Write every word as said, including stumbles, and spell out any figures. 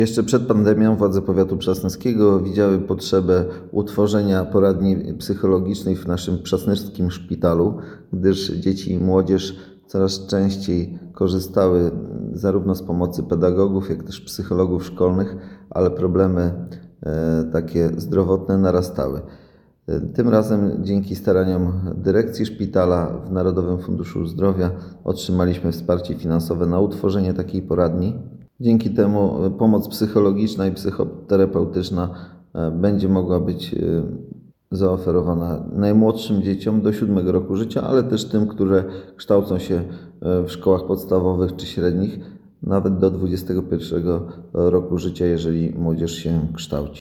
Jeszcze przed pandemią władze powiatu przasnyskiego widziały potrzebę utworzenia poradni psychologicznej w naszym przasnyskim szpitalu, gdyż dzieci i młodzież coraz częściej korzystały zarówno z pomocy pedagogów, jak też psychologów szkolnych, ale problemy e, takie zdrowotne narastały. Tym razem dzięki staraniom dyrekcji szpitala w Narodowym Funduszu Zdrowia otrzymaliśmy wsparcie finansowe na utworzenie takiej poradni. Dzięki temu pomoc psychologiczna i psychoterapeutyczna będzie mogła być zaoferowana najmłodszym dzieciom do siódmego roku życia, ale też tym, które kształcą się w szkołach podstawowych czy średnich, nawet do dwudziestego pierwszego roku życia, jeżeli młodzież się kształci.